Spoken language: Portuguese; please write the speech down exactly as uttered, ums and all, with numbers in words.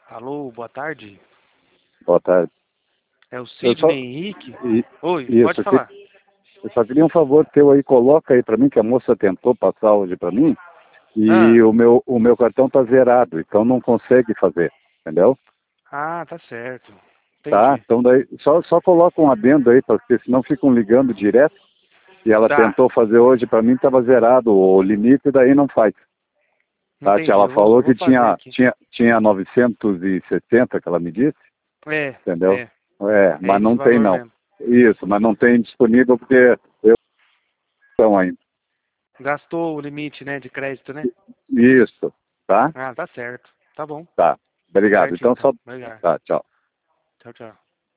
Alô, boa tarde. Boa tarde. É o Eu só... Sidney Henrique? I... Oi, Isso, pode falar. que... Eu só queria um favor teu aí, coloca aí pra mim, que a moça tentou passar hoje pra mim, e Ah, o meu, o meu cartão tá zerado, então não consegue fazer, entendeu? ah, tá certo. Tá? Entendi. Então daí, só, só coloca um adendo aí, porque senão ficam ligando direto, e ela Tá, tentou fazer hoje pra mim, tava zerado o limite, daí não faz. Tá? Que entendi. ela Eu vou, falou eu vou que fazer tinha, aqui. tinha, tinha novecentos e sessenta, que ela me disse, É, entendeu? é. É, É mas esse não tem valor não. mesmo. Isso, mas não tem disponível porque eu não ainda. Gastou o limite, né, de crédito, né? Isso, tá? Ah, tá certo. Tá bom. Tá. Obrigado. Certinho, Então então. só. Obrigado. Tá, tchau. Tchau, tchau.